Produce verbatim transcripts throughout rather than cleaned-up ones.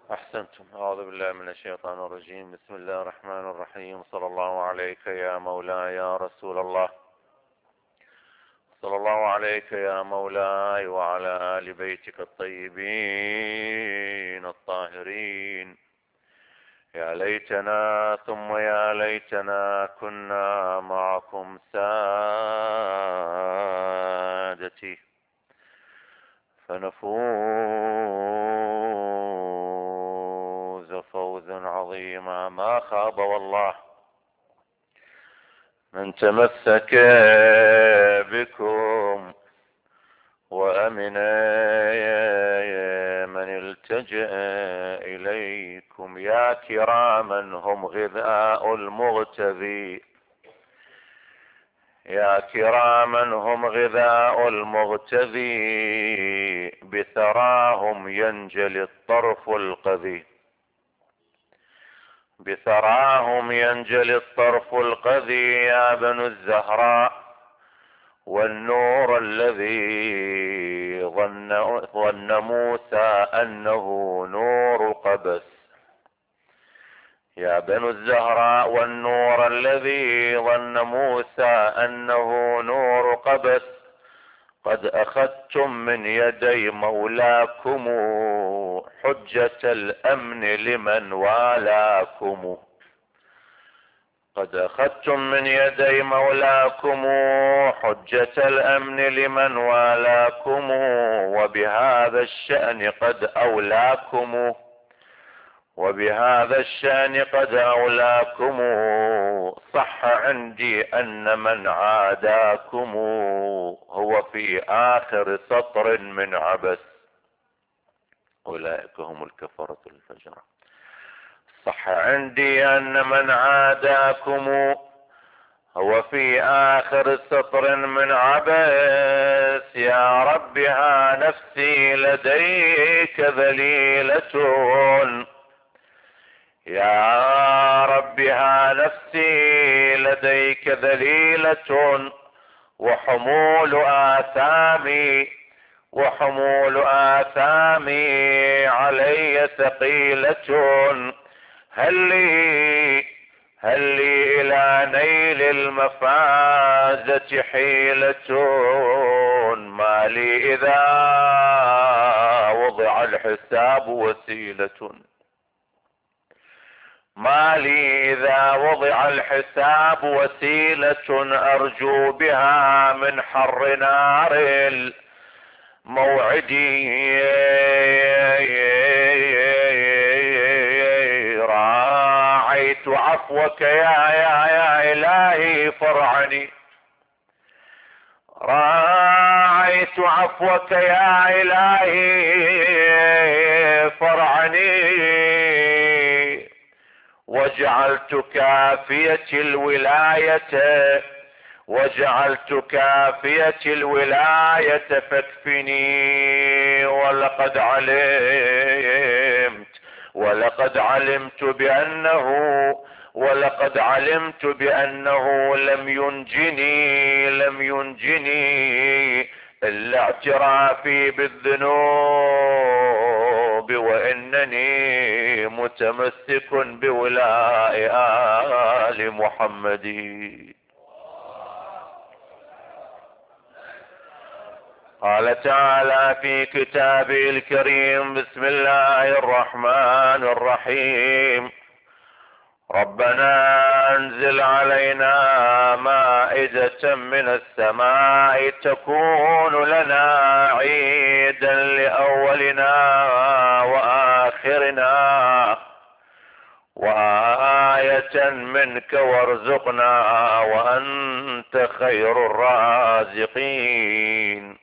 أحسنتم. أعوذ بالله من الشيطان الرجيم. بسم الله الرحمن الرحيم. صلى الله عليك يا مولاي يا رسول الله. صلى الله عليك يا مولاي وعلى آل بيتك الطيبين الطاهرين. يا ليتنا ثم يا ليتنا كنا معكم سادتي فنفوز فوزا عظيما. ما خاب والله من تمسك بكم وأمن من التجأ إليكم. يا كراما هم غذاء المغتذي، يا كراما هم غذاء المغتذي، بثراهم ينجلي الطرف القذي، بثراهم ينجلي الطرف القذي. يا بنو الزهراء والنور الذي ظن, ظن موسى أنه نور قبس. يا بنو الزهراء والنور الذي ظن موسى أنه نور قبس، قد أخذتم من يدي مولاكم حجة الأمن لمن والاكم. قد أخذتم من يدي مولاكم حجة الأمن لمن والاكم، وبهذا الشأن قد أولاكم، وبهذا الشأن قد أولاكم. صح عندي أن من عاداكم هو في آخر سطر من عبس. أولئك هم الكفرة الفجرة. صح عندي أن من عاداكم هو في آخر سطر من عبس. يا رب ها نفسي لديك ذليلة، يا رب ها نفسي لديك ذليلة، وحمول آثامي وحمول آثامي علي ثقيلة. هل لي هل لي إلى نيل المفازة حيلة، ما لي إذا وضع الحساب وسيلة، ما لي إذا وضع الحساب وسيلة، أرجو بها من حر نار الموعد راعيت عفوك يا يا يا إلهي فارعني، راعيت عفوك يا إلهي فارعني، وجعلت كافية الولاية وجعلت كافية الولاية فاكفني. ولقد علمت ولقد علمت بأنه ولقد علمت بأنه لم ينجني لم ينجني إلا اعترافي بالذنوب، وإنني متمسك بولاء آل محمد. قال تعالى في كتابه الكريم: بسم الله الرحمن الرحيم. ربنا أنزل علينا مائدة من السماء تكون لنا عيدا لأولنا وآخرنا وآية منك وارزقنا وأنت خير الرازقين.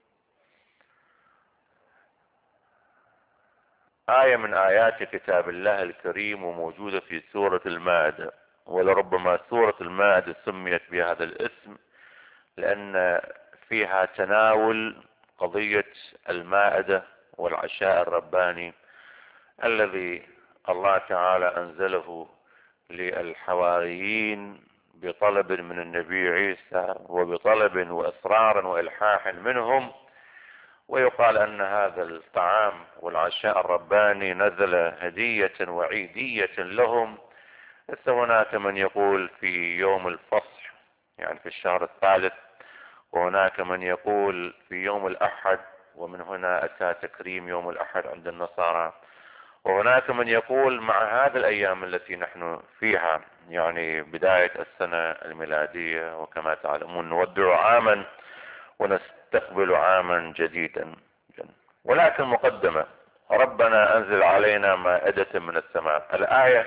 آية من آيات كتاب الله الكريم وموجودة في سورة المائدة، ولربما سورة المائدة سميت بهذا الاسم لأن فيها تناول قضية المائدة والعشاء الرباني الذي الله تعالى أنزله للحواريين بطلب من النبي عيسى وبطلب وإصرار وإلحاح منهم، ويقال أن هذا الطعام والعشاء الرباني نزل هدية وعيدية لهم. ليس هناك من يقول في يوم الفصح يعني في الشهر الثالث، وهناك من يقول في يوم الأحد، ومن هنا أتى تكريم يوم الأحد عند النصارى. وهناك من يقول مع هذه الأيام التي نحن فيها يعني بداية السنة الميلادية، وكما تعلمون نودع عاما ونستقبل عاما جديدا. ولكن مقدمة: ربنا أنزل علينا مائدة من السماء. الآية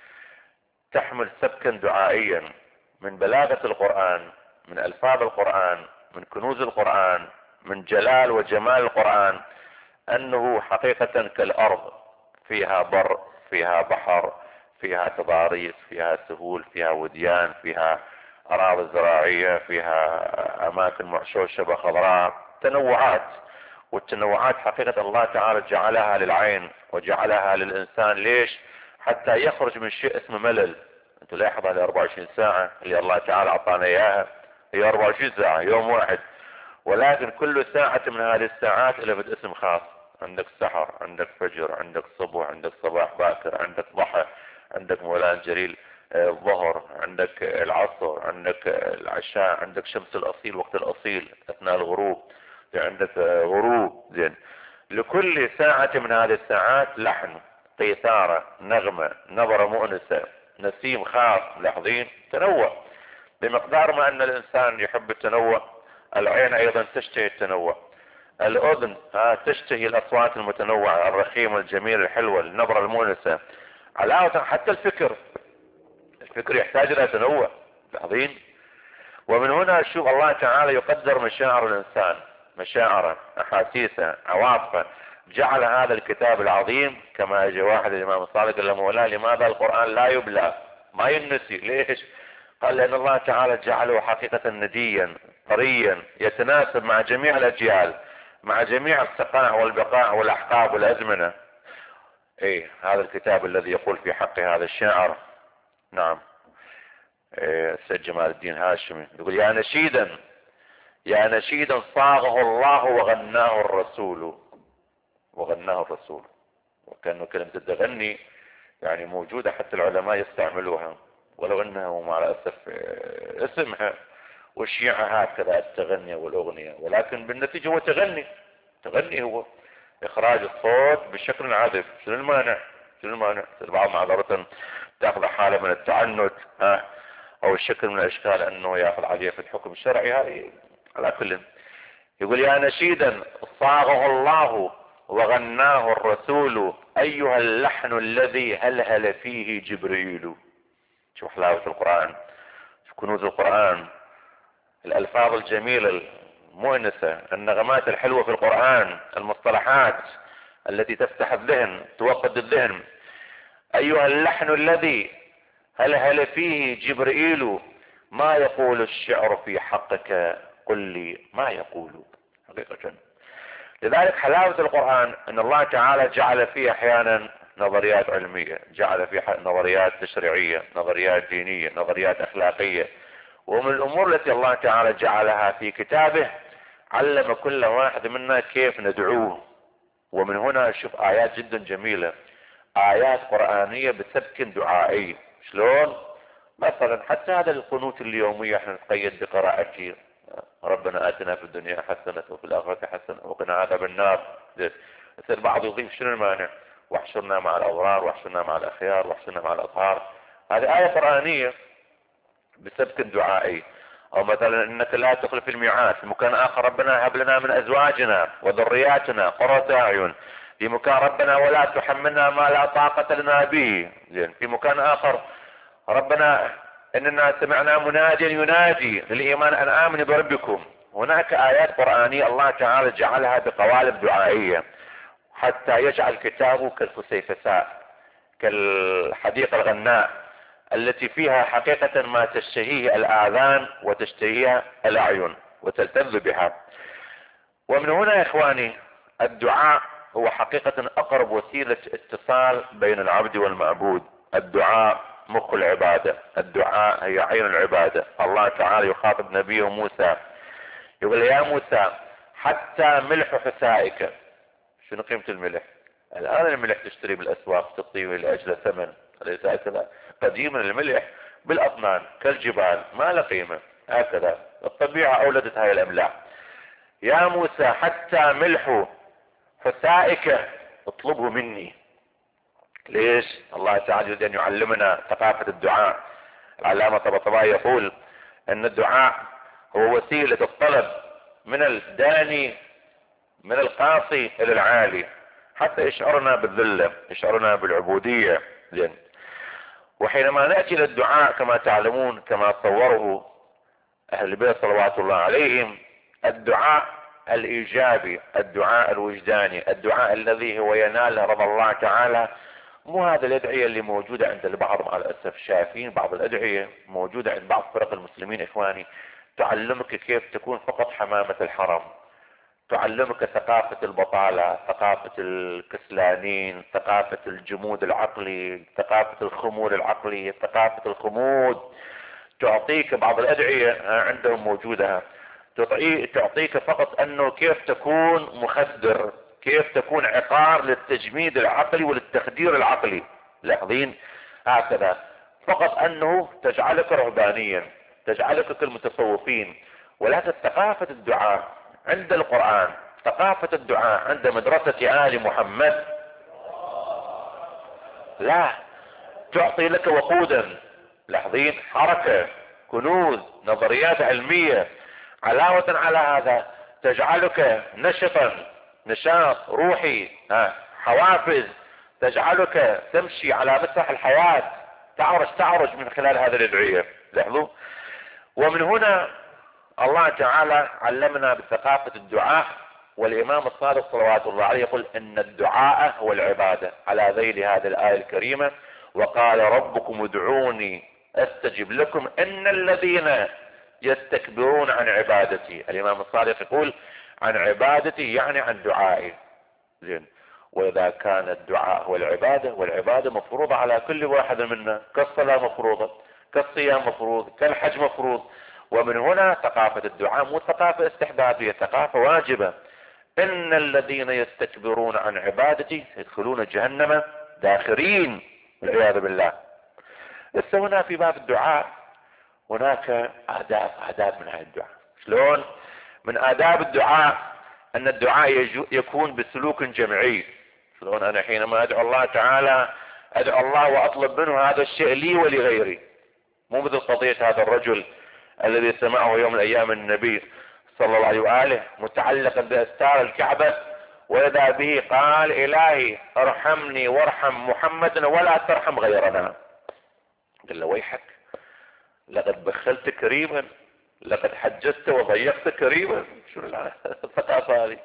تحمل سبكا دعائيا من بلاغة القرآن، من ألفاظ القرآن، من كنوز القرآن، من جلال وجمال القرآن، أنه حقيقة كالأرض، فيها بر، فيها بحر، فيها تضاريس، فيها سهول، فيها وديان، فيها أراضي زراعية، فيها أماكن معشوشة خضراء، تنوعات. والتنوعات حقيقة الله تعالى جعلها للعين وجعلها للإنسان. ليش؟ حتى يخرج من شيء اسمه ملل. انتوا لاحظوا هذه أربعة وعشرين ساعة اللي الله تعالى أعطانا إياها، هي أربعة وعشرين ساعة يوم واحد، ولكن كل ساعة من هذه الساعات لها اسم خاص. عندك سحر، عندك فجر، عندك صبح، عندك صباح باكر، عندك ضحى، عندك مولان جليل الظهر، عندك العصر، عندك العشاء، عندك شمس الأصيل وقت الأصيل أثناء الغروب، عندك غروب. زين، لكل ساعة من هذه الساعات لحن، قيثارة، نغمة، نبرة مؤنسة، نسيم خاص. لاحظين تنوع. بمقدار ما أن الإنسان يحب التنوع، العين أيضا تشتهي التنوع، الأذن تشتهي الأصوات المتنوعة الرخيمة الجميلة الحلوة النبرة المؤنسة. علاوة حتى الفكر، الفكر يحتاج إلى تنوع. لاحظين؟ ومن هنا شوف الله تعالى يقدر مشاعر الإنسان، مشاعره، أحاسيسه، عواطفه. جعل هذا الكتاب العظيم كما اجى واحد الإمام الصادق قال له: مولاه لماذا القرآن لا يبلى ما ينسي؟ ليش؟ قال: لأن الله تعالى جعله حقيقة نديا طريا يتناسب مع جميع الأجيال، مع جميع السقاع والبقاع والأحقاب والأزمنة. ايه هذا الكتاب الذي يقول في حق هذا الشاعر، نعم، إيه السيد جمال الدين هاشمي يقول: يا نشيدا يا نشيدا صاغه الله وغناه الرسول. وغناه الرسول، وكأنه كلمة التغني يعني موجودة حتى العلماء يستعملوها، ولو انها مع الأسف اسمها والشيعة هكذا التغنية والأغنية، ولكن بالنتيجة هو تغني. تغني هو إخراج الصوت بشكل عذب. شنو المانع؟ شنو المانع؟ البعض معذرة تأخذ حالة من التعنت ها أو الشكل من الأشكال أنه يأخذ عليه في الحكم الشرعي. هذه على كل. يقول: يا نشيدا صاغه الله وغناه الرسول، أيها اللحن الذي هلهل فيه جبريل. شوف حلاوة القرآن، شوف كنوز القرآن، الألفاظ الجميلة المؤنسة، النغمات الحلوة في القرآن، المصطلحات التي تفتح الذهن توقد الذهن. أيها اللحن الذي هلهل فيه جبريل، ما يقول الشعر في حقك؟ قل لي ما يقول. حقيقة لذلك حلاوة القرآن ان الله تعالى جعل فيه احيانا نظريات علمية، جعل فيه نظريات تشريعية، نظريات دينية، نظريات اخلاقية. ومن الامور التي الله تعالى جعلها في كتابه علم كل واحد منا كيف ندعوه. ومن هنا شوف ايات جدا جميلة، ايات قرآنية بسبك دعائي. شلون؟ مثلا حتى هذا القنوت اليومية احنا نتقيد بقراءته: ربنا آتنا في الدنيا حسنة وفي الآخرة حسنة وقنا عذاب النار. البعض يضيف: شنو المانع؟ واحشرنا مع الأبرار واحشرنا مع الأخيار واحشرنا مع الأطهار. هذه آية قرآنية بسبك دعائي. أو مثلا: إنك لا تخلف الميعاد. في مكان آخر: ربنا هب لنا من أزواجنا وذرياتنا قرة أعين. في مكان: ربنا ولا تحملنا ما لا طاقة لنا به. زين. في مكان آخر: ربنا اننا سمعنا مناديا ينادي للايمان ان امنوا بربكم. هناك ايات قرآنية الله تعالى جعلها بقوالب دعائية حتى يجعل كتابه كالفسيفساء، كالحديقة الغناء التي فيها حقيقة ما تشتهيه الاذان وتشتهيها الاعين وتلتذ بها. ومن هنا يا اخواني الدعاء هو حقيقة اقرب وسيلة اتصال بين العبد والمعبود. الدعاء مخ العبادة، الدعاء هي عين العبادة. الله تعالى يخاطب نبيه موسى يقول: يا موسى حتى ملح حسائك. شنو قيمة الملح؟ الآن الملح تشتري بالأسواق تعطيه لأجل ثمن، أليس هكذا؟ قديما الملح بالأطنان كالجبال ما له قيمة، هكذا الطبيعة أولدت هاي الأملاح. يا موسى حتى ملح حسائك اطلبه مني. ليش؟ الله تعالى يريد أن يعلمنا ثقافة الدعاء. العلامة طباطبائي يقول أن الدعاء هو وسيلة الطلب من الداني، من القاصي إلى العالي، حتى يشعرنا بالذلة، يشعرنا بالعبودية. زين. وحينما نأتي للدعاء كما تعلمون كما صوره أهل البيت صلوات الله عليهم، الدعاء الإيجابي، الدعاء الوجداني، الدعاء الذي هو ينال رضا الله تعالى، مو هذا الأدعية اللي موجودة عند البعض. مع الأسف شايفين بعض الأدعية موجودة عند بعض فرق المسلمين إخواني تعلمك كيف تكون فقط حمامة الحرم، تعلمك ثقافة البطالة، ثقافة الكسلانين، ثقافة الجمود العقلي، ثقافة الخمول العقلي، ثقافة الخمود. تعطيك بعض الأدعية عندهم موجودة تعطيك فقط أنه كيف تكون مخدر، كيف تكون عقار للتجميد العقلي وللتخدير العقلي. لاحظين هكذا، فقط أنه تجعلك رهبانيا، تجعلك كالمتصوفين. ولكن ثقافة الدعاء عند القرآن، ثقافة الدعاء عند مدرسة آل محمد لا تعطي لك وقودا. لاحظين حركة، كنوز، نظريات علمية. علاوة على هذا تجعلك نشطا، نشاط روحي، ها حوافز، تجعلك تمشي على مسرح الحياة، تعرج تعرج من خلال هذه الأدعية. لاحظوا. ومن هنا الله تعالى علمنا بثقافة الدعاء. والإمام الصادق صلوات الله عليه يقول ان الدعاء هو العبادة على ذيل هذه الآية الكريمة: وقال ربكم ادعوني استجب لكم ان الذين يستكبرون عن عبادتي. الإمام الصادق يقول عن عبادتي يعني عن دعائي. زين. وإذا كان الدعاء هو العبادة، والعبادة مفروضة على كل واحد منا، كالصلاة مفروضة، كالصيام مفروض، كالحج مفروض. ومن هنا ثقافة الدعاء مو ثقافة استحبابية، ثقافة واجبة. ان الذين يستكبرون عن عبادتي يدخلون جهنم داخرين والعياذ بالله. لسه هنا في باب الدعاء هناك آداب، آداب من هذا الدعاء. شلون؟ من آداب الدعاء ان الدعاء يكون بسلوك جمعي. شلون؟ انا حينما ادعو الله تعالى ادعو الله واطلب منه هذا الشيء لي ولغيري، مو مثل قضية هذا الرجل الذي سمعه يوم من الايام النبي صلى الله عليه وآله متعلقا بأستار الكعبة، وإذا به قال إلهي ارحمني وارحم محمدا ولا ترحم غيرنا. قال له ويحك، لقد بخلت كريما، لقد حججت وضيقت كريما. شو الثقافة هذه؟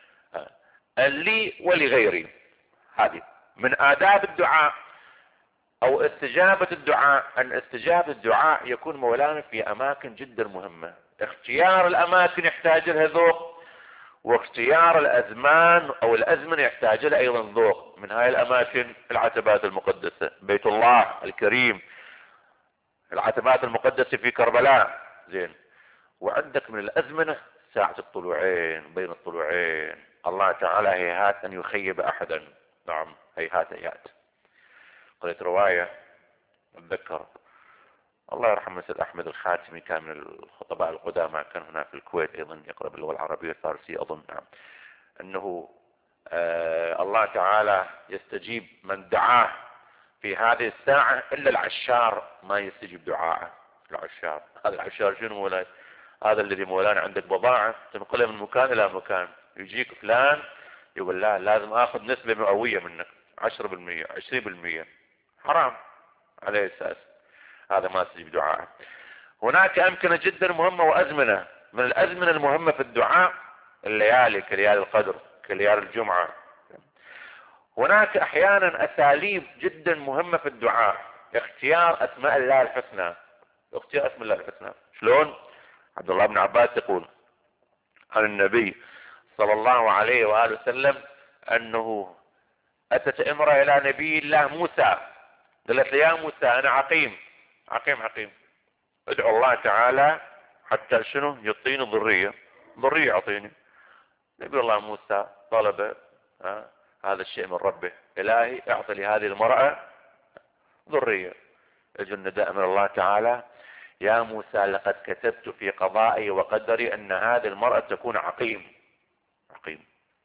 لي ولغيري. هذه من آداب الدعاء او استجابة الدعاء. ان استجابة الدعاء يكون مولانا في اماكن جدا مهمة. اختيار الاماكن يحتاج لها ذوق، واختيار الازمان او الازمنة يحتاج لها ايضا ذوق. من هاي الاماكن العتبات المقدسة، بيت الله الكريم، العتبات المقدسة في كربلاء. زين. وعندك من الازمنة ساعة الطلوعين، بين الطلوعين الله تعالى هيهات ان يخيب احدا. نعم هيهات هيهات. قريت رواية اتذكر الله يرحمه مثل احمد الخاتمي، كان من الخطباء القدامى، كان هنا في الكويت ايضا يقرأ باللغة العربية الفارسية اظن. نعم. انه آه الله تعالى يستجيب من دعاه في هذه الساعة الا العشار ما يستجيب دعاءه. العشار، هذا العشار شنو مولاي؟ هذا الذي مولانا عندك بضاعة تنقلها من مكان الى مكان، يجيك فلان يقول لا لازم اخذ نسبة مئوية منك، عشرة بالمية، عشرين بالمية، حرام على اساس هذا ما تجيب دعاء. هناك امكنة جدا مهمة وازمنة. من الازمنة المهمة في الدعاء الليالي كليالي القدر، كليالي الجمعة. هناك احيانا اساليب جدا مهمة في الدعاء، اختيار اسماء الله الحسنى. اختيار اسم الله الحسنى شلون؟ عبد الله بن عباس يقول عن النبي صلى الله عليه وآله وسلم انه اتت امرأة الى نبي الله موسى، قالت له يا موسى انا عقيم عقيم عقيم ادعو الله تعالى حتى شنو؟ يعطيني ذرية، ذرية اعطيني. نبي الله موسى طلب ها هذا الشيء من ربه: إلهي اعطي لي هذه المرأة ذرية. يجي النداء من الله تعالى: يا موسى لقد كتبت في قضائي وقدري أن هذه المرأة تكون عقيم. عقيم.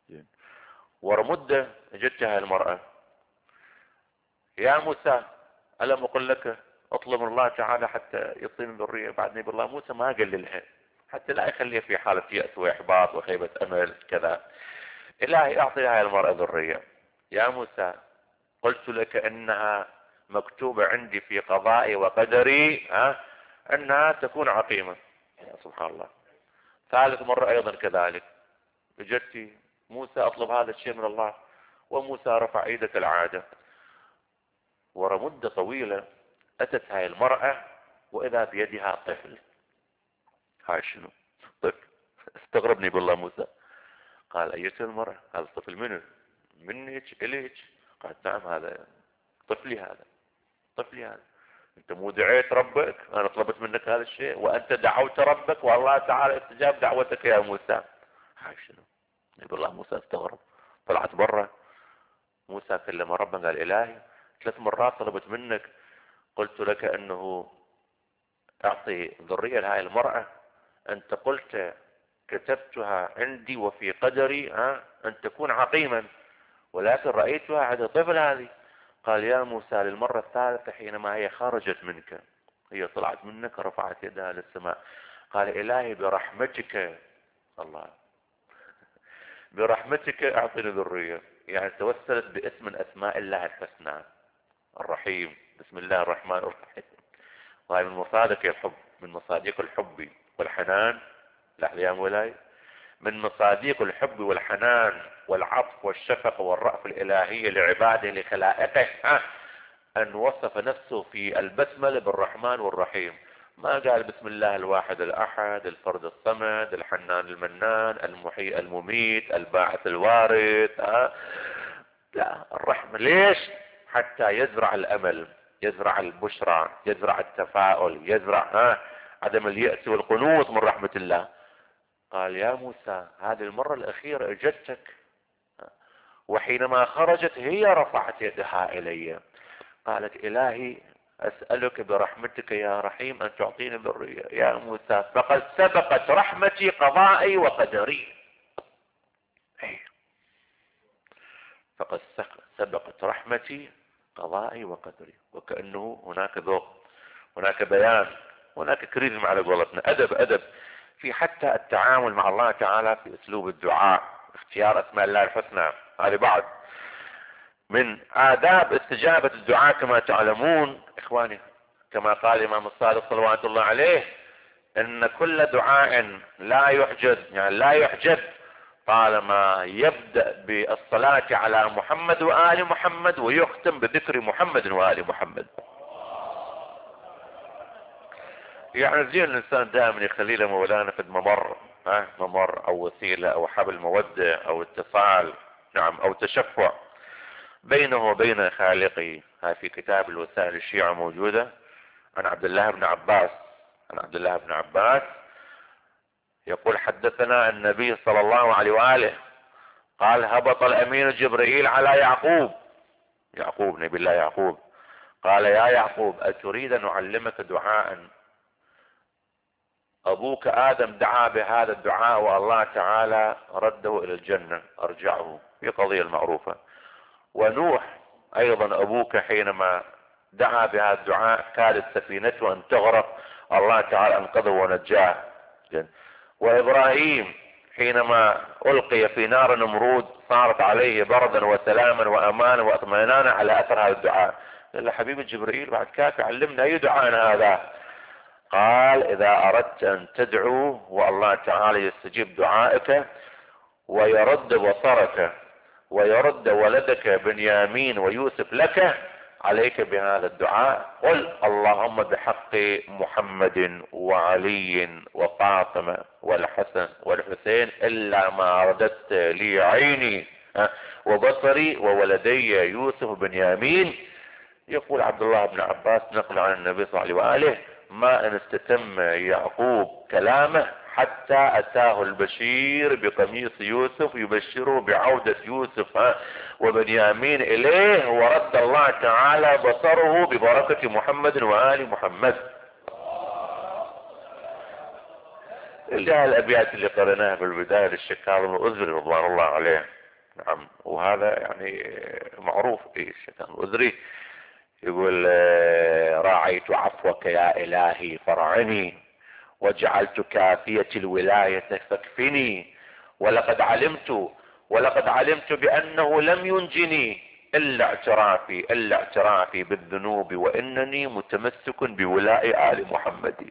ورمدة جتها المرأة: يا موسى ألم أقل لك اطلب من الله تعالى حتى يعطيني ذرية؟ بعد نبي الله موسى ما قال لها حتى لا يخليها في حالة يأس وإحباط وخيبة أمل كذا. إلهي أعطي هاي المرأة ذرية. يا موسى قلت لك أنها مكتوبة عندي في قضائي وقدري ها أنها تكون عقيمة. يا سبحان الله. ثالث مرة أيضا كذلك اجتي موسى أطلب هذا الشيء من الله، وموسى رفع ايده كالعادة. ورا مدة طويلة أتت هاي المرأة وإذا بيدها طفل. هاي شنو؟ طفل. استغربني بالله موسى. قال: أيتها المرأة هذا الطفل منه؟ منك إليك؟ قالت: نعم هذا طفلي، هذا طفلي هذا. أنت مو دعيت ربك؟ أنا طلبت منك هذا الشيء وأنت دعوت ربك والله تعالى استجاب دعوتك يا موسى. هاي شنو؟ نبي الله موسى استغرب. طلعت برا. موسى كلم ربه قال: إلهي ثلاث مرات طلبت منك، قلت لك أنه أعطي ذرية لهذه المرأة، أنت قلت كتبتها عندي وفي قدري ها أن تكون عقيما، ولكن رأيتها عند طفل هذه. قال: يا موسى للمرة الثالثة حينما هي خرجت منك، هي طلعت منك رفعت يدها للسماء، قال: إلهي برحمتك، الله برحمتك أعطني ذرية. يعني توسلت باسم من أسماء الله الحسنى الرحيم، بسم الله الرحمن الرحيم. وهي من مصادق الحب، من مصادق الحب والحنان. لحظة يا مولاي. من مصادق الحب والحنان والعطف والشفقة والرأف الإلهية لعباده لخلائقه أن وصف نفسه في البسملة بالرحمن والرحيم. ما قال بسم الله الواحد الأحد الفرد الصمد الحنان المنان المحيي المميت الباعث الوارث. ها لا، الرحمة. ليش؟ حتى يزرع الأمل، يزرع البشرى، يزرع التفاؤل، يزرع ها عدم اليأس والقنوط من رحمة الله. قال: يا موسى هذه المرة الأخيرة اجتك، وحينما خرجت هي رفعت يدها إلي، قالت: إلهي أسألك برحمتك يا رحيم أن تعطيني ذرية. يا موسى فقد سبقت رحمتي قضائي وقدري. فقد سبقت رحمتي قضائي وقدري. وكأنه هناك ذوق، هناك بيان، هناك كريزم على قولتنا، أدب أدب في حتى التعامل مع الله تعالى في أسلوب الدعاء، اختيار أسماء الله الحسنى. هذه بعض من آداب استجابة الدعاء كما تعلمون إخواني، كما قال الإمام الصادق صلوات الله عليه: إن كل دعاء لا يحجب، يعني لا يحجب طالما يبدأ بالصلاة على محمد وآل محمد ويختم بذكر محمد وآل محمد. يعني زين الإنسان دائما يخلي له مولانا في ممر، ها ممر أو وسيلة أو حبل مودة أو اتصال، نعم، أو تشفع بينه وبين خالقه. هاي في كتاب الوسائل الشيعة موجودة عن عبد الله بن عباس. عن عبد الله بن عباس يقول: حدثنا النبي صلى الله عليه وآله قال: هبط الأمين جبريل على يعقوب، يعقوب نبي الله يعقوب، قال: يا يعقوب أتريد أن أعلمك دعاء أبوك آدم دعا بهذا الدعاء والله تعالى رده إلى الجنة، أرجعه، في قضية المعروفة. ونوح أيضا أبوك حينما دعا بهذا الدعاء كادت سفينته أن تغرق، الله تعالى أنقذه ونجاه. وإبراهيم حينما ألقي في نار نمرود صارت عليه بردا وسلاما وأمانا واطمئنانا على أثر هذا الدعاء. قال له: حبيبي جبريل بعد كافي، علمنا أي دعاء هذا. قال: إذا أردت أن تدعو والله تعالى يستجيب دعائك ويرد بصرك ويرد ولدك بنيامين ويوسف لك، عليك بهذا الدعاء: قل اللهم بحق محمد وعلي وفاطمة والحسن والحسين إلا ما رددت لي عيني وبصري وولدي يوسف بنيامين. يقول عبد الله بن عباس نقل عن النبي صلى الله عليه وآله: ما ان استتم يعقوب كلامه حتى اتاه البشير بقميص يوسف يبشره بعودة يوسف ها وبنيامين اليه، ورد الله تعالى بصره ببركة محمد وآل محمد. اللي الابيات اللي قرأناها في البداية للشيخ كاظم الأذري رضوان الله عليه. نعم، وهذا يعني معروف في الشيخ كاظم الأذري، يقول راعيت عفوك يا الهي فرعني، وجعلت كافية الولاية فاكفني، ولقد علمت ولقد علمت بانه لم ينجني الا اعترافي الا اعترافي بالذنوب، وانني متمسك بولاء ال محمد.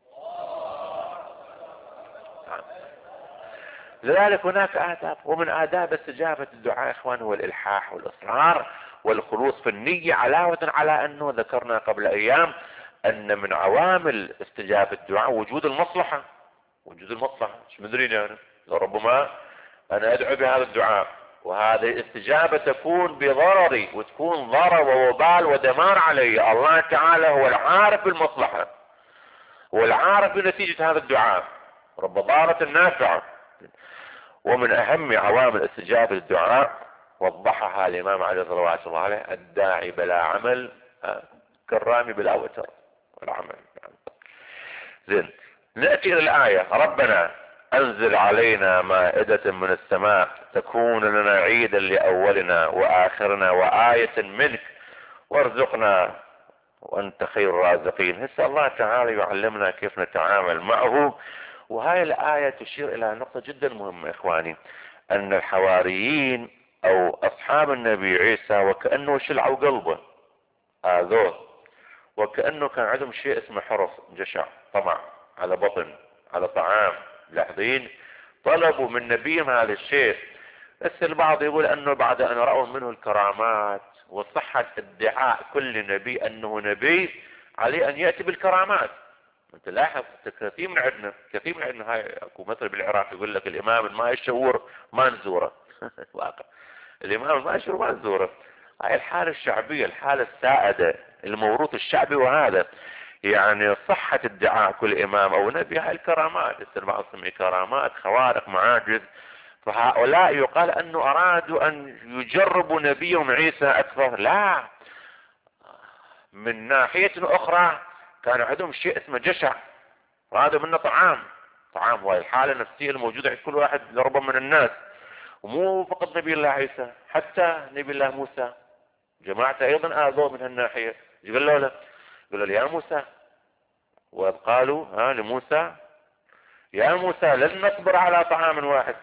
لذلك هناك آداب، ومن آداب استجابة الدعاء إخوان هو الإلحاح والإصرار والخلوص في النية، علاوة على أنه ذكرنا قبل أيام أن من عوامل استجابة الدعاء وجود المصلحة. وجود المصلحة مش مدري يعني ربما أنا أدعو بهذا الدعاء وهذه الاستجابة تكون بضرري وتكون ضرر ووبال ودمار علي، الله تعالى هو العارف بالمصلحة، هو العارف بنتيجة هذا الدعاء، رب ضارة نافعة. ومن اهم عوامل استجابة الدعاء وضحها الامام علي صلوات الله عليه: الداعي بلا عمل كالرامي بلا وتر والعمل. زين، نأتي الى الآية: ربنا انزل علينا مائدة من السماء تكون لنا عيدا لأولنا وآخرنا وآية منك وارزقنا وانت خير الرازقين. هسه الله تعالى يعلمنا كيف نتعامل معه. وهاي الآية تشير إلى نقطة جدا مهمة إخواني، أن الحواريين أو أصحاب النبي عيسى وكأنه شلعوا قلبه، آذوه، وكأنه كان عندهم شيء اسمه حرص، جشع، طمع على بطن، على طعام، لاحظين؟ طلبوا من نبيهم هذا الشيء. بس البعض يقول أنه بعد أن رأوا منه الكرامات وصحة ادعاء كل نبي أنه نبي عليه أن يأتي بالكرامات. انت لاحظ كثير من عندنا كثير من عندنا هاي اكو مثل بالعراق يقول لك الامام الما يشعر ما نزوره. واقع الامام الما يشعر ما نزوره. هاي الحالة الشعبية، الحالة السائدة، الموروث الشعبي، وهذا يعني صحة ادعاء كل امام او نبي هاي الكرامات، البعض يسمي كرامات، خوارق، معاجز. فهؤلاء يقال انه ارادوا ان يجربوا نبيهم عيسى اكثر. لا، من ناحية اخرى كان عندهم شيء اسمه جشع، وهذا منه طعام. طعام هو الحالة النفسية الموجودة عند كل واحد لربما من الناس، ومو فقط نبي الله عيسى، حتى نبي الله موسى جماعته ايضا اذوه من هالناحية. قال له قالوا له يا موسى، وقالوا ها لموسى يا موسى لن نصبر على طعام واحد،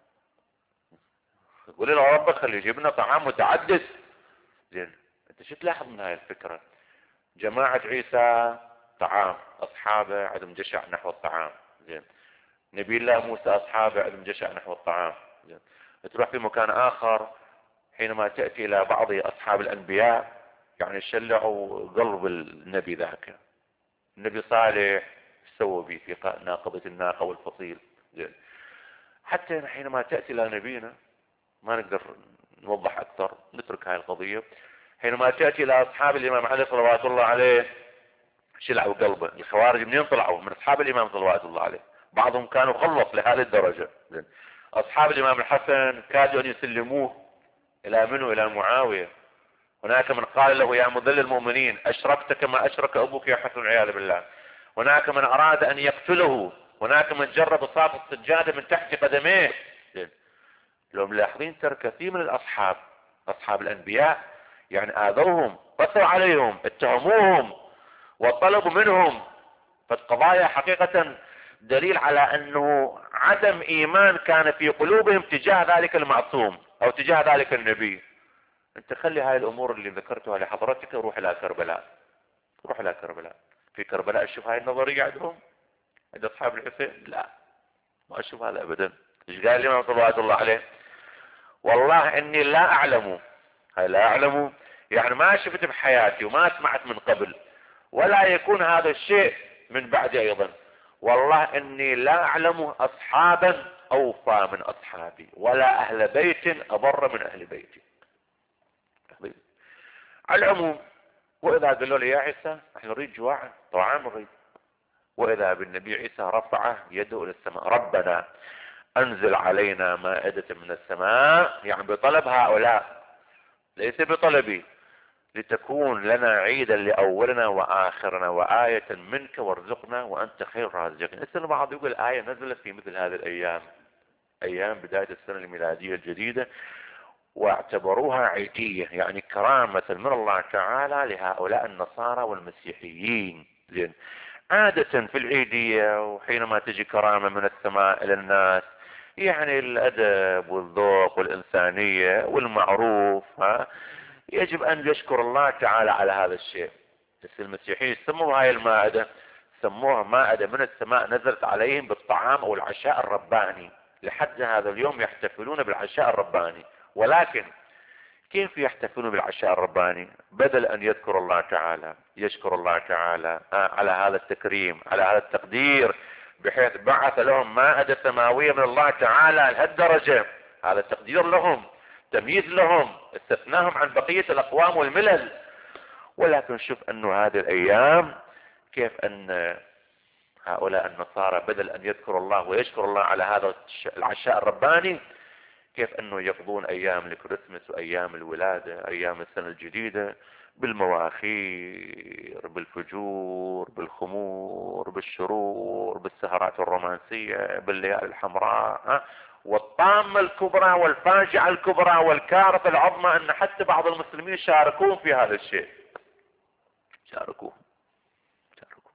يقول له ربك خلي يجيب لنا طعام متعدد. زين، انت شو تلاحظ من هاي الفكرة؟ جماعة عيسى طعام، اصحابه عندهم جشع نحو الطعام. زين، نبي الله موسى اصحابه عندهم جشع نحو الطعام. زين، تروح في مكان اخر حينما تأتي الى بعض اصحاب الانبياء يعني شلعوا قلب النبي ذاك. النبي صالح سووا به في ناقضة الناقة والفصيل. زين، حتى حينما تأتي الى نبينا ما نقدر نوضح اكثر، نترك هاي القضية. حينما تأتي الى اصحاب الامام علي صلوات الله عليه شلعوا قلبه. الخوارج منين طلعوا؟ من اصحاب الامام صلوات الله عليه، بعضهم كانوا خلص لهذه الدرجة. اصحاب الامام الحسن كادوا ان يسلموه الى منه؟ الى معاوية. هناك من قال له يا مذل المؤمنين اشركت كما اشرك ابوك يا حسن والعياذ بالله. هناك من اراد ان يقتله، هناك من جرب صاف السجادة من تحت قدميه. لو ملاحظين ترى كثير من الاصحاب اصحاب الانبياء يعني اذوهم، قسوا عليهم، اتهموهم وطلبوا منهم. فالقضايا حقيقة دليل على انه عدم ايمان كان في قلوبهم تجاه ذلك المعصوم او تجاه ذلك النبي. انت خلي هاي الامور اللي ذكرتها لحضرتك روح الى كربلاء، روح الى كربلاء. في كربلاء اشوف هاي النظرية عندهم عند اصحاب الحسين؟ لا، ما اشوف هذا ابدا. ايش قال الامام صلوات الله عليه؟ والله اني لا اعلم، هاي لا اعلم يعني ما شفت بحياتي وما سمعت من قبل، ولا يكون هذا الشيء من بعد ايضا. والله اني لا اعلم اصحابا اوفى من اصحابي، ولا اهل بيت اضر من اهل بيتي. على العموم، واذا قالوا لي يا عيسى احنا نريد جواع طعام نريد، وإذا بالنبي عيسى رفع يده إلى السماء: ربنا أنزل علينا مائدة من السماء، يعني بطلب هؤلاء ليس بطلبي، لتكون لنا عيدا لأولنا وآخرنا وآية منك وارزقنا وأنت خير الرازقين. اسم البعض يقول آية نزلت في مثل هذه الأيام، أيام بداية السنة الميلادية الجديدة، واعتبروها عيدية، يعني كرامة من الله تعالى لهؤلاء النصارى والمسيحيين. لأن عادة في العيدية وحينما تجي كرامة من السماء إلى الناس، يعني الأدب والذوق والإنسانية والمعروف، ها، يجب أن يشكر الله تعالى على هذا الشيء. بس المسيحيين سموا هاي المائدة، سموها مائدة من السماء نزلت عليهم بالطعام أو العشاء الرباني. لحد هذا اليوم يحتفلون بالعشاء الرباني، ولكن كيف يحتفلون بالعشاء الرباني؟ بدل أن يذكر الله تعالى يشكر الله تعالى على هذا التكريم، على هذا التقدير، بحيث بعث لهم مائدة سماوية من الله تعالى لهالدرجة. هذا تقدير لهم، تمييز لهم، استثناهم عن بقية الأقوام والملل. ولكن شوف أنه هذه الأيام كيف أن هؤلاء النصارى بدل أن يذكروا الله ويشكروا الله على هذا العشاء الرباني، كيف أنه يقضون أيام الكريسماس وأيام الولادة، أيام السنة الجديدة، بالمواخير، بالفجور، بالخمور، بالشرور، بالسهرات الرومانسية، بالليالي الحمراء، ها؟ والطامة الكبرى والفاجعة الكبرى والكارثة العظمى أن حتى بعض المسلمين شاركون في هذا الشيء، شاركوه شاركوه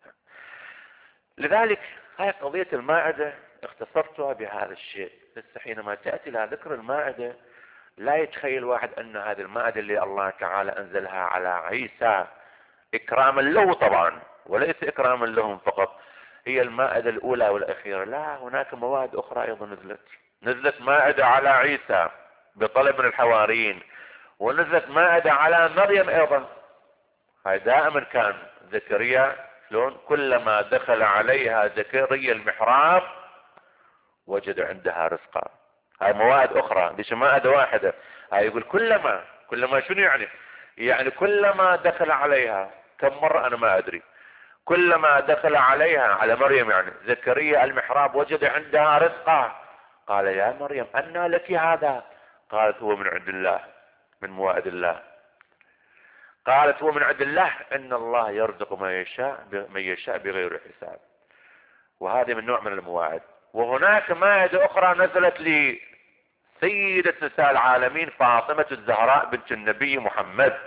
لذلك هاي قضية المائدة اختصرتها بهذا الشيء. بس حينما تأتي إلى ذكر المائدة لا يتخيل واحد أن هذه المائدة اللي الله تعالى أنزلها على عيسى إكراما له طبعا، وليس إكراما لهم فقط، هي المائدة الأولى والأخيرة. لا، هناك مواد أخرى أيضا نزلت. نزلت مائدة على عيسى بطلب من الحواريين، ونزلت مائدة على مريم أيضا. هاي دائما كان زكريا شلون كلما دخل عليها زكريا المحراب وجد عندها رزقا. هاي مواد اخرى، ليش مائدة واحدة؟ هاي يقول كلما كلما شنو يعني؟ يعني كلما دخل عليها، كم مرة انا ما ادري، كلما دخل عليها على مريم يعني زكريا المحراب وجد عندها رزقا. قال يا مريم أنى لك هذا؟ قالت هو من عند الله، من موائد الله. قالت هو من عند الله، ان الله يرزق من يشاء من يشاء بغير حساب. وهذه من نوع من المواعد. وهناك مائدة اخرى نزلت لسيدة نساء العالمين فاطمة الزهراء بنت النبي محمد.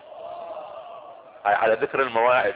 على ذكر الموائد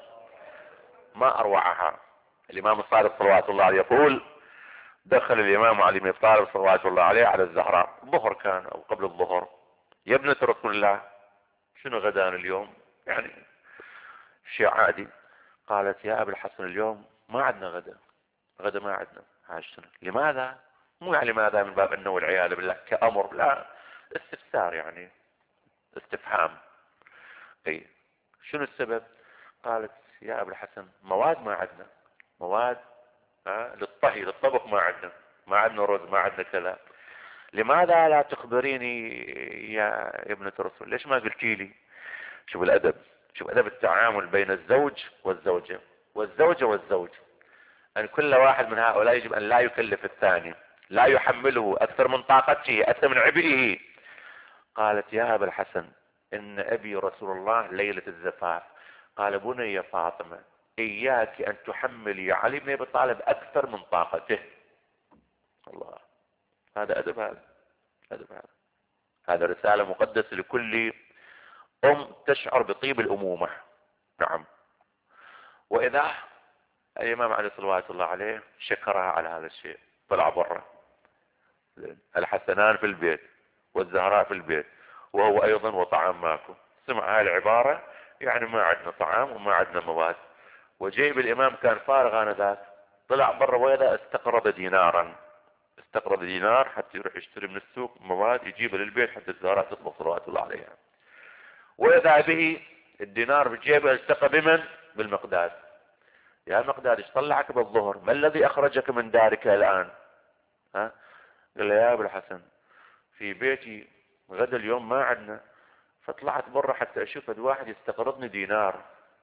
ما اروعها. الامام الصادق صلوات الله عليه يقول: دخل الامام علي بن ابي طالب صلوات الله عليه على الزهراء، الظهر كان او قبل الظهر: يا ابنة رسول الله شنو غدان اليوم؟ يعني شيء عادي. قالت: يا ابي الحسن اليوم ما عندنا غدا، غدا ما عندنا. عاشتنا. لماذا؟ مو يعني لماذا من باب انه والعياذ بالله كأمر، لا، استفسار يعني، استفهام. اي شنو السبب؟ قالت: يا ابي الحسن مواد ما عندنا، مواد ها للطهي للطبخ ما عندنا، ما عندنا رز، ما عندنا كذا. لماذا لا تخبريني يا ابنة الرسول؟ ليش ما قلتي لي؟ شوف الادب، شوف ادب التعامل بين الزوج والزوجة والزوجة والزوج، ان كل واحد من هؤلاء يجب ان لا يكلف الثاني، لا يحمله اكثر من طاقته، اكثر من عبئه. قالت: يا ابا الحسن ان ابي رسول الله ليلة الزفاف قال: بني يا فاطمة اياك ان تحملي علي بن ابي طالب اكثر من طاقته. الله، هذا ادب، هذا ادب، هذا هذا رسالة مقدسة لكل ام تشعر بطيب الامومة. نعم. واذا الامام علي صلوات الله عليه شكرها على هذا الشيء، طلع برا، الحسنان في البيت والزهراء في البيت وهو ايضا وطعام ماكو. سمع هاي العبارة، يعني ما عندنا طعام وما عندنا مواد. وجيب الامام كان فارغ انذاك، طلع برا واذا استقرض دينارا، استقرض دينار حتى يروح يشتري من السوق مواد يجيبها للبيت حتى الزهراء تطبخ صلوات الله عليها. واذا به الدينار بجيبه التقى بمن؟ بالمقداد. يا مقداد ايش طلعك بالظهر؟ ما الذي اخرجك من دارك الان؟ ها؟ قال له: يا ابو الحسن في بيتي غدا اليوم ما عندنا، فطلعت برا حتى اشوف واحد يستقرضني دينار.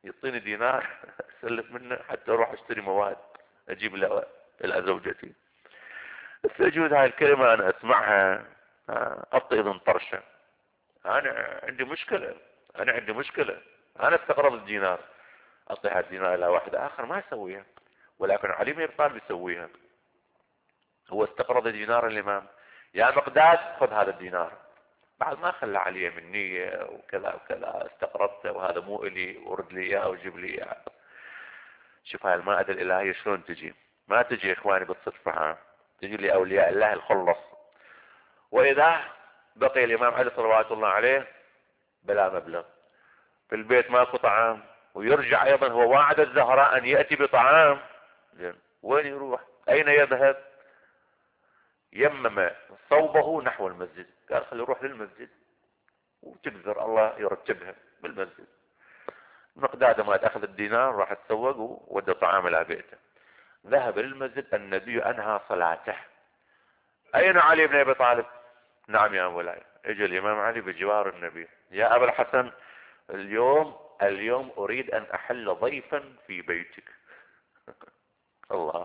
يعطيني دينار اسلف منه حتى اروح اشتري مواد اجيب له الى زوجتي. السجود هاي الكلمة انا اسمعها اعطي اذن طرشة. انا عندي مشكلة، انا عندي مشكلة، انا استقرض الدينار اعطيها الدينار الى واحد اخر ما يسويها، ولكن علي بن ابي طالب يسويها. هو استقرض دينار الامام، يا مقداد خذ هذا الدينار، بعد ما خلى عليه من نية وكذا وكذا، استقرضته وهذا مو الي ورد لي اياه وجيب لي اياه. شوف هاي المائدة الالهية شلون تجي، ما تجي يا اخواني بالصدفة، ها تجي لاولياء الله الخلص. واذا بقي الامام علي صلوات الله عليه بلا مبلغ، في البيت ماكو طعام، ويرجع ايضا هو واعد الزهراء ان يأتي بطعام، زين وين يروح؟ اين يذهب؟ يمم صوبه نحو المسجد، قال خلي يروح للمسجد وتقدر الله يرتبها بالمسجد. مقداد ما اخذ الدينار راح تسوق وودى طعام الى بيته، ذهب للمسجد، النبي انهى صلاته. اين علي بن ابي طالب؟ نعم يا مولاي. اجى الامام علي بجوار النبي، يا ابا الحسن اليوم اليوم اريد ان احل ضيفا في بيتك. الله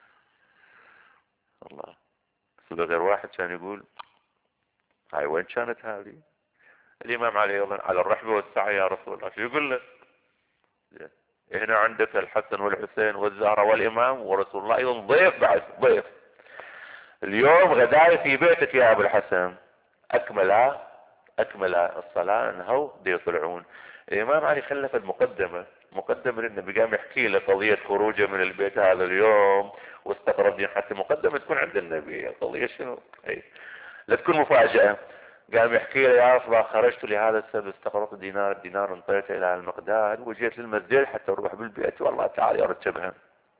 الله. غير واحد كان يقول هاي وين كانت هذه؟ الامام علي ايضا على الرحب والسعي يا رسول الله، شو يقول له؟ هنا عندك الحسن والحسين والزهراء والامام ورسول الله ايضا ضيف، بعد ضيف اليوم غداي في بيتك يا ابو الحسن. اكمل اكمل الصلاة انهوا دي يطلعون. الامام علي خلف المقدمة، مقدمة للنبي، قام يحكي له قضية خروجه من البيت هذا اليوم واستقرب دين، حتى مقدمة تكون عند النبي القضية شنو، اي لا تكون مفاجأة. قام يحكي له يا اصلا خرجت لهذا السبب، استقرضت دينار، الدينار انطيته الى المقداد وجيت للمسجد حتى اروح بالبيت والله تعالى يرتبها.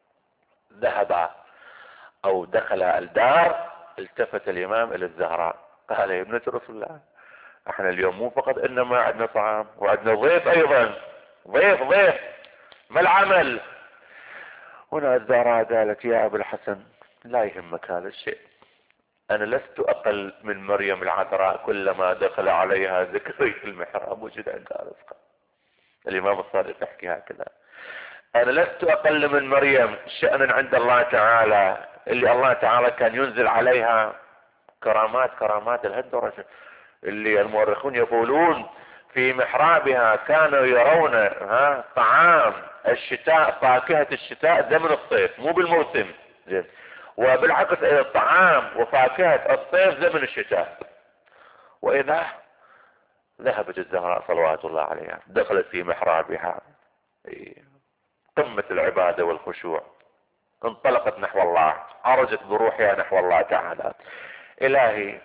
ذهب او دخل الدار، التفت الامام الى الزهراء قال يا ابنة رسول الله احنا اليوم مو فقط انما عندنا طعام وعندنا ضيف ايضا، ضيف ضيف ما العمل؟ هنا الزهراء قالت يا ابا الحسن لا يهمك هذا الشيء، انا لست اقل من مريم العذراء، كلما دخل عليها ذكري في المحراب وجد عندها رزقا. الامام الصادق يحكي هكذا، انا لست اقل من مريم شأنا عند الله تعالى، اللي الله تعالى كان ينزل عليها كرامات كرامات لهالدرجة، اللي المؤرخون يقولون في محرابها كانوا يرون ها طعام الشتاء، فاكهة الشتاء زمن الصيف مو بالموسم، زين، وبالعكس الطعام وفاكهة الصيف زمن الشتاء. واذا ذهبت الزهراء صلوات الله عليها دخلت في محرابها قمة العبادة والخشوع، انطلقت نحو الله، عرجت بروحها نحو الله تعالى. الهي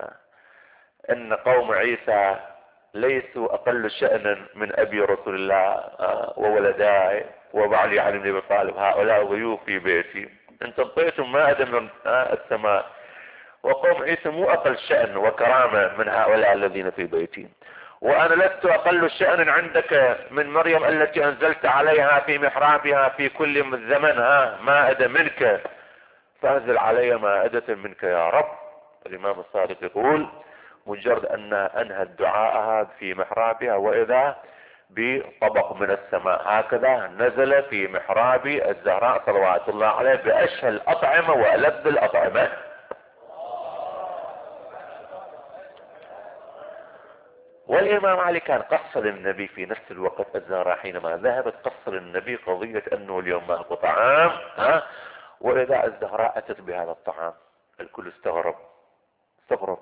ان قوم عيسى ليسوا اقل شأنا من ابي رسول الله وولداي وبعلي علي بن ابي طالب، هؤلاء ضيوف في بيتي، انت انطيتم مائدة من السماء، وقوم عيسى مو اقل شأن وكرامة من هؤلاء الذين في بيتي، وانا لست اقل شأنا عندك من مريم التي انزلت عليها في محرابها في كل زمن ها مائدة منك، فانزل علي مائدة منك يا رب. الامام الصادق يقول مجرد ان انهى الدعاء في محرابها واذا بطبق من السماء هكذا نزل في محراب الزهراء صلوات الله عليه باشهى الاطعمة والذ الاطعمة. والامام علي كان قصر النبي في نفس الوقت، الزهراء حينما ذهبت قصر النبي قضية انه اليوم ماكو طعام، ها واذا الزهراء اتت بهذا الطعام، الكل استغرب استغرب،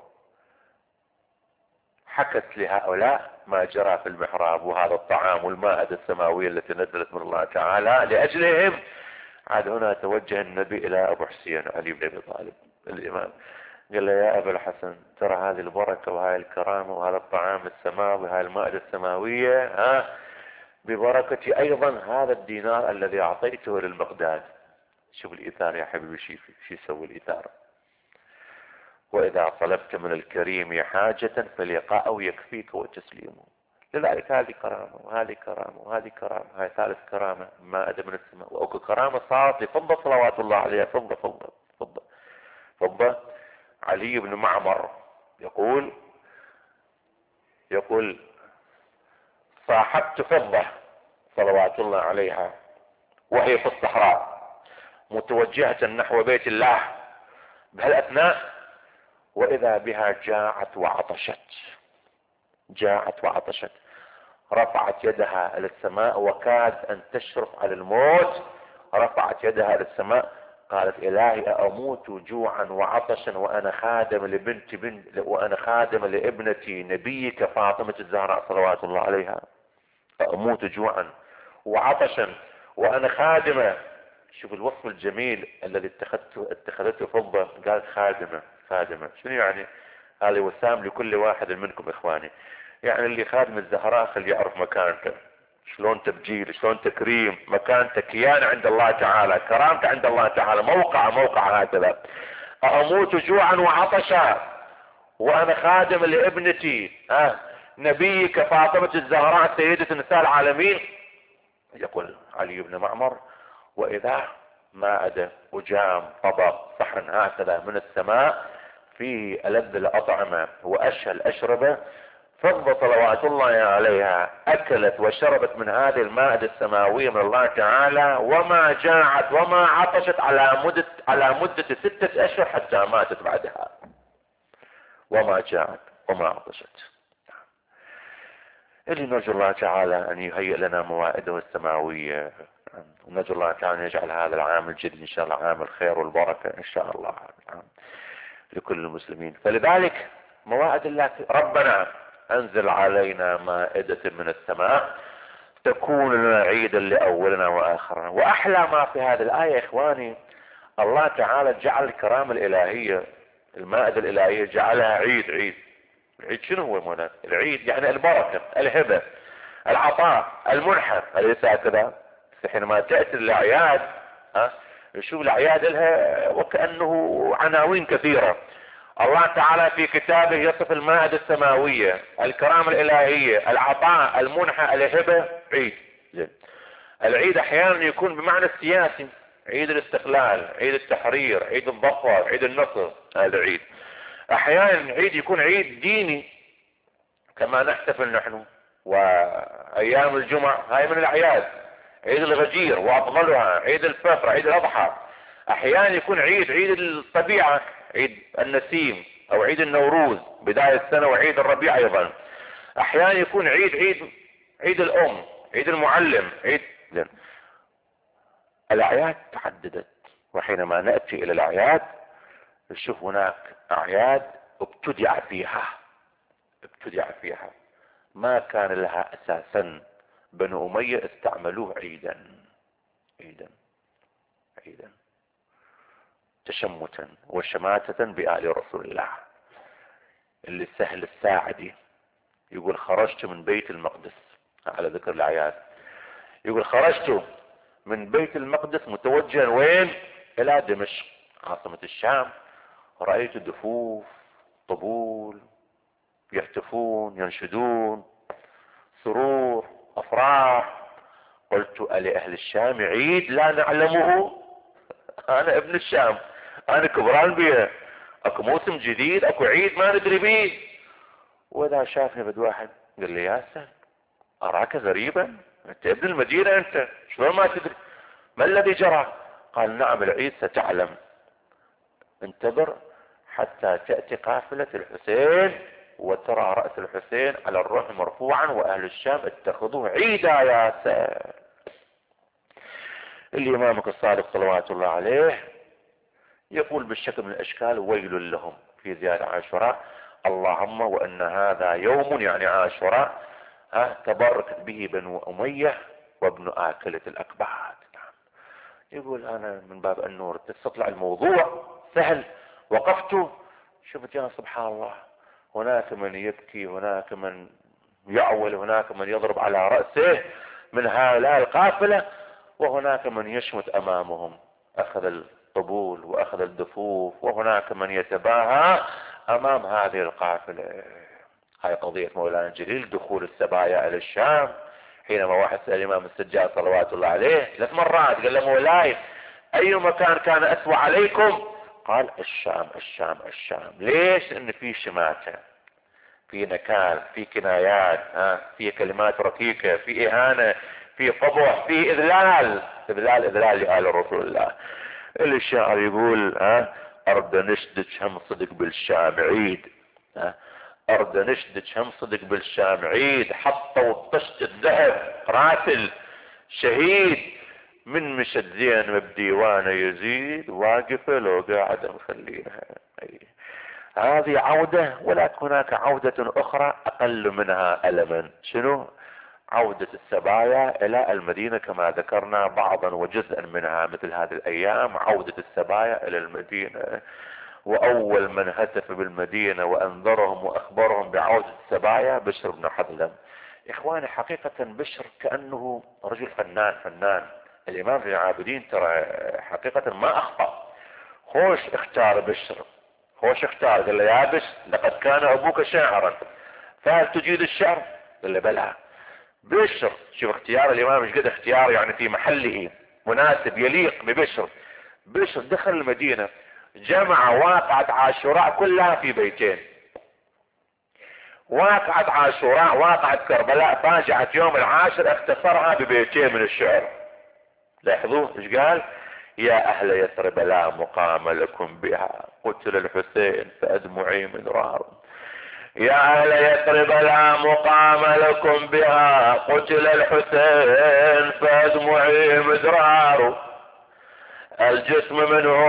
حكت لهؤلاء ما جرى في المحراب وهذا الطعام والمائدة السماوية التي نزلت من الله تعالى لاجلهم. عاد هنا توجه النبي الى ابو حسين علي بن ابي طالب الامام، قال له يا ابا الحسن ترى هذه البركة وهاي الكرامة وهذا الطعام السماوي وهاي المائدة السماوية ها ببركة ايضا هذا الدينار الذي اعطيته للمقداد. شوف الايثار يا حبيبي، شو شو يسوي الايثار؟ واذا طلبت من الكريم حاجة فلقاءه يكفيك وتسليمه. لذلك هذه كرامة وهذه كرامة وهذه كرامة، هاي ثالث كرامة مائدة من السماء، واكو كرامة صارت لفضة صلوات الله عليها، فضة فضة فضة فضة. علي بن معمر يقول يقول صاحبت فضة صلوات الله عليها وهي في الصحراء متوجهة نحو بيت الله بهالأثناء، وإذا بها جاعت وعطشت، جاعت وعطشت، رفعت يدها للسماء وكاد أن تشرف على الموت، رفعت يدها للسماء قالت إلهي أموت جوعا وعطشا وأنا خادم لبنت بنت وأنا خادم لابنتي نبيك فاطمة الزهراء صلوات الله عليها، أموت جوعا وعطشا وأنا خادمة. شوف الوصف الجميل الذي اتخذته اتخذته فضة، قالت خادمة. خادمة شنو يعني؟ هذا وسام لكل واحد منكم إخواني، يعني اللي خادم الزهراء خلي يعرف مكانته، شلون تبجيل، شلون تكريم، مكانته كيان عند الله تعالى، كرامته عند الله تعالى، موقع موقع هكذا. أموت جوعا وعطشا وأنا خادم لابنتي أه نبيك فاطمة الزهراء سيدة نساء العالمين. يقول علي بن معمر وإذا مائدة وجام طبق صحن هكذا من السماء فيه ألذ الأطعمة وأشهى الأشربة، فضة صلوات الله عليها أكلت وشربت من هذه المائدة السماوية من الله تعالى وما جاعت وما عطشت على مدة على مدة ستة أشهر حتى ماتت بعدها، وما جاعت وما عطشت. اللي نرجو الله تعالى أن يهيئ لنا موائده السماوية، ونرجو الله تعالى أن يجعل هذا العام الجديد إن شاء الله عام الخير والبركة إن شاء الله لكل المسلمين. فلذلك موائد الله، ربنا أنزل علينا مائدة من السماء تكون لنا عيدا لأولنا وآخرنا. وأحلى ما في هذه الآية إخواني، الله تعالى جعل الكرامة الإلهية، المائدة الإلهية جعلها عيد. عيد العيد شنو هو مولانا؟ العيد يعني البركة، الهبة، العطاء، المنحة، أليس هكذا؟ حينما تأتي الأعياد ها نشوف الأعياد لها وكأنه عناوين كثيرة. الله تعالى في كتابه يصف المائدة السماوية، الكرامة الإلهية، العطاء، المنحة، الهبة، عيد. العيد أحيانا يكون بمعنى السياسي، عيد الاستقلال، عيد التحرير، عيد الظفر، عيد النصر، هذا عيد. أحيانا عيد يكون عيد ديني كما نحتفل نحن، وأيام الجمعة هاي من الأعياد، عيد الغجير وأفضلها عيد الفطر، عيد الأضحى. أحيانا يكون عيد عيد الطبيعة، عيد النسيم أو عيد النوروز بداية السنة، وعيد الربيع أيضا. أحيانا يكون عيد عيد عيد الأم، عيد المعلم، عيد لن. الأعياد تعددت، وحينما نأتي إلى الأعياد نشوف هناك أعياد ابتدع فيها ابتدع فيها ما كان لها أساسا، بنو أمية استعملوه عيدا عيدا عيدا تشمتا وشماتة بآل رسول الله. اللي سهل الساعدي يقول خرجت من بيت المقدس على ذكر الأعياد، يقول خرجت من بيت المقدس متوجها وين؟ إلى دمشق عاصمة الشام، رأيت دفوف، طبول، يهتفون، ينشدون، سرور، أفراح. قلت ألأهل الشام عيد لا نعلمه؟ أنا ابن الشام، أنا كبران بيه، أكو موسم جديد، أكو عيد ما ندري بيه. وإذا شافني بد واحد قال لي يا سهل أراك غريبا، أنت ابن المدينة، أنت شلون ما تدري؟ ما الذي جرى؟ قال نعم العيد ستعلم، انتظر حتى تأتي قافلة الحسين وترى رأس الحسين على الرمح مرفوعا، وأهل الشام اتخذوه عيدا يا سهل. اللي إمامك الصادق صلوات الله عليه يقول بالشكل من الأشكال ويل لهم في زيادة عاشوراء، اللهم وأن هذا يوم يعني عاشوراء ها تباركت به بنو أمية وابن آكلة الأكباد. يقول أنا من باب النور تستطلع الموضوع سهل، وقفت شفت يا سبحان الله، هناك من يبكي، هناك من يعول، هناك من يضرب على رأسه من هؤلاء القافلة، وهناك من يشمت أمامهم أخذ الطبول وأخذ الدفوف، وهناك من يتباهى أمام هذه القافلة. هاي قضية مولانا الجليل دخول السبايا إلى الشام. حينما واحد سأل الإمام السجاد صلوات الله عليه ثلاث مرات قال له مولاي أي مكان كان أسوأ عليكم؟ قال الشام الشام الشام. ليش؟ لأن في شماتة، في نكال، في كنايات، ها في كلمات ركيكة، في إهانة، في قبح، في اذلال اذلال اذلال لآل رسول الله. الشاعر يقول ها ارد نشدك هم صدق بالشام عيد، ها ارد نشدك هم صدق بالشام عيد، حطوا طشت الذهب راتل شهيد، من مشت زين بديوانه يزيد، واقفه لو قاعد مخليها. هذه عودة، ولكن هناك عودة اخرى اقل منها الما. شنو؟ عودة السبايا الى المدينة كما ذكرنا بعضا وجزءا منها مثل هذه الايام عودة السبايا الى المدينة. واول من هتف بالمدينة وانذرهم واخبرهم بعودة السبايا بشر بن حذلم. اخواني حقيقة بشر كأنه رجل فنان فنان. الامام زين العابدين ترى حقيقة ما اخطأ. خوش اختار بشر، خوش اختار. قال له يا بشر لقد كان ابوك شاعرا فهل تجيد الشعر؟ قال له بلى. بشر شوف اختيار الامام ايش قد اختيار، يعني في محله مناسب يليق ببشر. بشر دخل المدينة جمع واقعة عاشوراء كلها في بيتين. واقعة عاشوراء واقعة كربلاء فاجعة يوم العاشر اختصرها ببيتين من الشعر. لاحظوا ايش قال؟ يا اهل يثرب لا مقام لكم بها، قتل الحسين فادمعي مدرار. يا اهل يثرب لا مقام لكم بها، قتل الحسين فادمعي مدرار. الجسم منه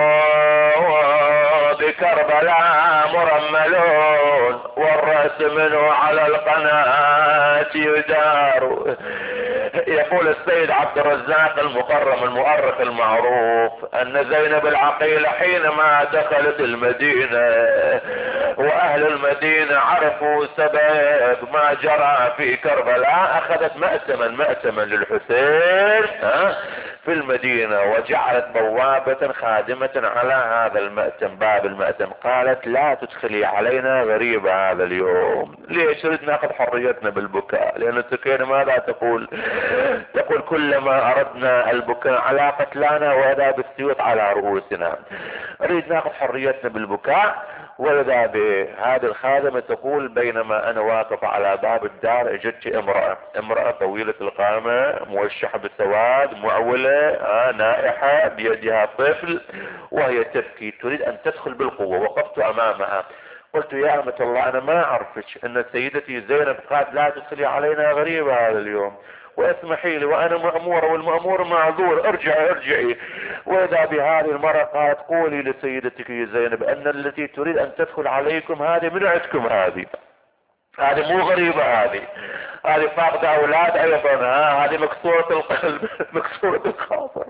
بكربلاء مرملون، والرأس منه على القناة يدار. يقول السيد عبد الرزاق المكرم المؤرخ المعروف ان زينب العقيلة حينما دخلت المدينة واهل المدينة عرفوا سبب ما جرى في كربلاء، اخذت مأتما مأتما للحسين في المدينة، وجعلت بوابة خادمة على هذا المأتم، باب المأتم، قالت لا تدخلي علينا غريب هذا اليوم. ليش؟ نريد ناخذ حريتنا بالبكاء، لان السكينة ماذا تقول؟ تقول كلما اردنا البكاء على قتلانا واذا بالسيوط على رؤوسنا. نريد ناخذ حريتنا بالبكاء. واذا بهذه الخادمة تقول بينما انا واقف على باب الدار اجت امرأة، امرأة طويلة القامة موشحة بالسواد معولة آه نائحة بيدها طفل وهي تبكي تريد ان تدخل بالقوة. وقفت امامها قلت يا أمة الله انا ما اعرفك ان سيدتي زينب قالت لا تدخلي علينا غريبة هذا اليوم، واسمحي لي وانا مأمورة والمأمور معذور، ارجعي ارجعي. واذا بهذه المرة قالت قولي لسيدتك زينب ان التي تريد ان تدخل عليكم هذه من عندكم، هذه هذه مو غريبة، هذه هذه فاقدة اولاد ايضا، ها هذه مكسورة القلب مكسورة الخاطر.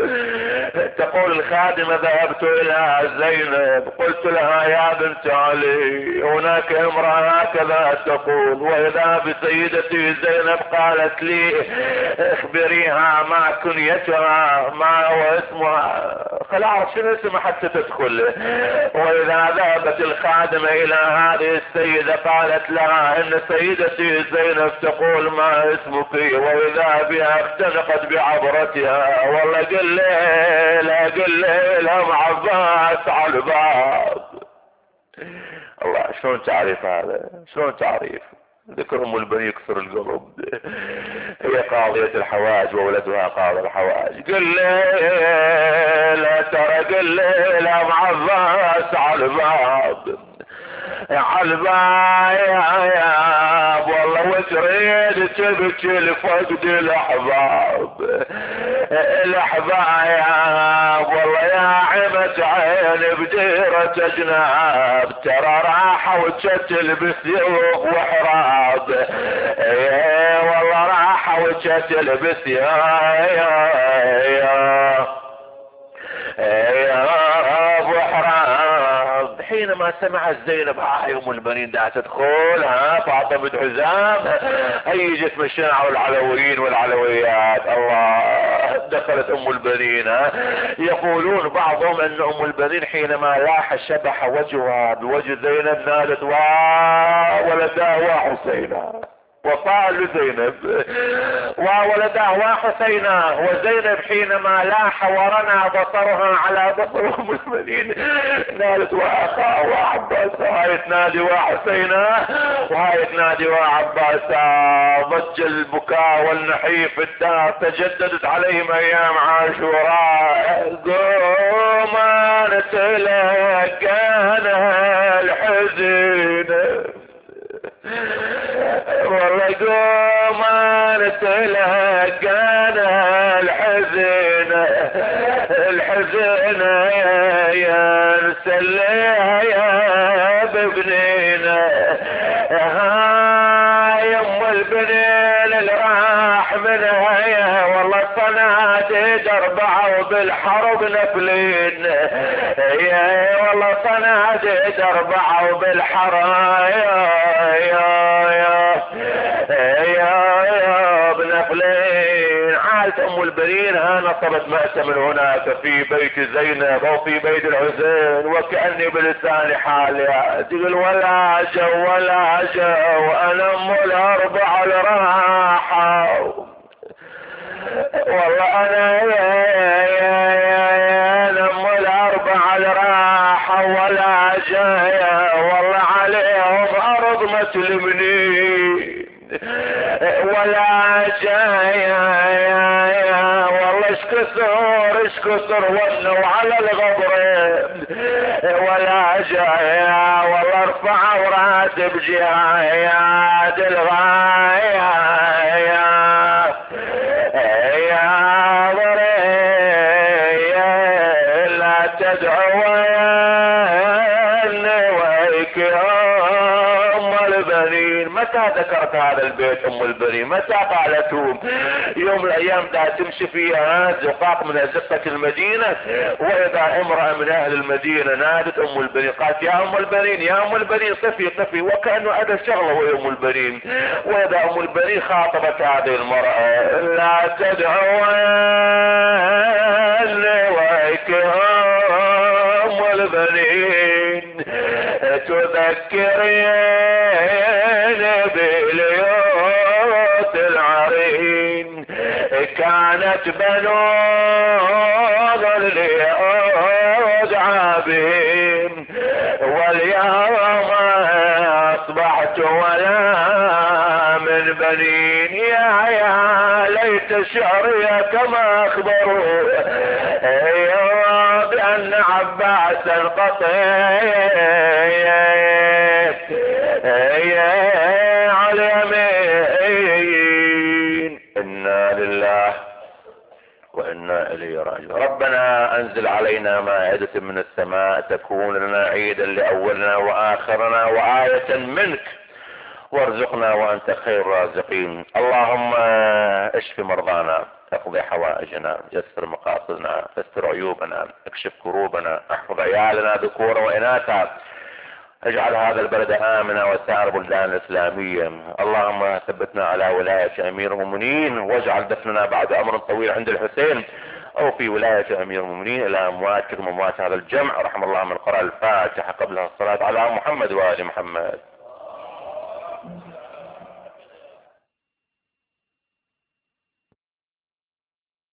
تقول الخادمة ذهبت الى زينب قلت لها يا بنت علي هناك امرأة هكذا تقول، واذا بسيدتي زينب قالت لي اخبريها ما كنيتها ما هو اسمها، خلاص شنو اسمها حتى تدخل. واذا ذهبت الخادمة الى هذه السيدة قالت لها ان سيدتي زينب تقول ما اسمك، واذا بها اختنقت بعبرتها والله قل ليلة قل ليلة مع عباس على الباب. الله شلون تعرف هذا؟ شلون تعرف؟ ذكر ام البني يكسر القلب. هي قاضية الحوائج وولدها قاضي الحوائج. قل ليلة ترى قل ليلة مع عباس على الباب عالبايب والله وتريد تبكي لفقد الاحباب. الاحبايب والله يا عمة عين بديرة جناب، ترى راحة وجت بثياب وحراب. ايه والله راحة وجت بثياب وحراب. حينما سمعت زينب ها ام البنين دا تدخل ها فاطمة بنت حزام هي جت مشاع العلويين والعلويات. الله دخلت ام البنين. يقولون بعضهم ان ام البنين حينما لاح شبح وجهها بوجه زينب نادت وا ولدها وحسينا. وصال زينب وولداه وحسيناه. وزينب حينما لاح ورنا بصرها على بصر ام المؤمنين نالت واخاه وعباسا، هاي تنادي وحسيناه وهاي تنادي وعباسا. ضج البكاء والنحيف في الدار، تجددت عليهم ايام عاشوراء. قوما نتلقانا الحزن، والله قوما نتلقانا الحزن، الحزن ينسليها يا ببنينا. هاي ام البنين اللي راح منها يا والله صناديد اربعة وبالحرب نفلين، يا والله صناديد اربعة وبالحرب يا يا يا يا يا بنفلين. عادت ام البنين ها نصبت مأتم هناك في بيت زينب او في بيت الحسين، وكأني بلسان حالها تقول ولا جو ولا جو وانا ام الاربعة الراحة، والله انا يا يا يا انا ام الاربعة الراحة ولا جاية، والله عليهم ارض ما تلمني ولا جاية يا يا والله ايش كثر ايش كثر ولوا على الغبر ولا جاية، والله ارفع وراتب جهايات الغاية يا يا ضرية لا تدعو ويك ام البنين. متى ذكرت هذا البيت ام البنين؟ متى قالتهم؟ يوم الايام دا تمشي فيها زقاق من ازقة المدينة، واذا امرأة من اهل المدينة نادت ام البنين قالت يا ام البنين يا ام البنين قفي قفي، وكأنه هذا شغله وهي ام البنين. واذا ام البنين خاطبت هذه المرأة لا تدعو ويك ام البنين تذكرين باليوت العرين، كانت بنوض اللي ادعى بهم، واليوم اصبحت ولا من بنين. يا يا ليت شعري كما اخبروا بان عباسا قطيع على يمين. انا لله وانا اليه راجعون. ربنا انزل علينا مائدة من السماء تكون لنا عيدا لاولنا واخرنا وآية منك، وارزقنا وانت خير الرازقين. اللهم اشف مرضانا، اقضي حوائجنا، يسر مقاصدنا، استر عيوبنا، اكشف كروبنا، احفظ عيالنا ذكورا واناثا، اجعل هذا البلد امنا وسائر بلدان الاسلامية. اللهم ثبتنا على ولاية امير المؤمنين، واجعل دفننا بعد امر طويل عند الحسين او في ولاية امير المؤمنين الى امواتكم اموات هذا الجمع. رحم الله من قرأ الفاتحة قبلها الصلاة على محمد وآل محمد.